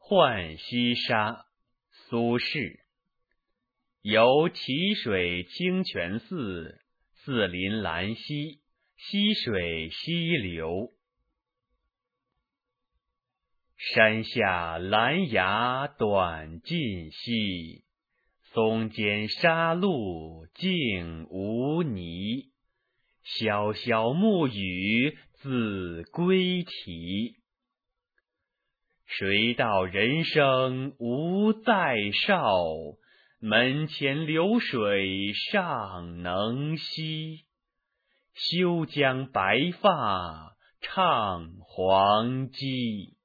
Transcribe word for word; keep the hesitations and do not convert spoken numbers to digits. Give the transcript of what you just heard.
浣溪沙，苏轼。游蕲水清泉寺，寺临兰溪，溪水西流。山下兰芽短尽稀，松间沙路净无泥。萧萧暮雨子规啼，谁道人生无再少？门前流水尚能西，休将白发唱黄鸡。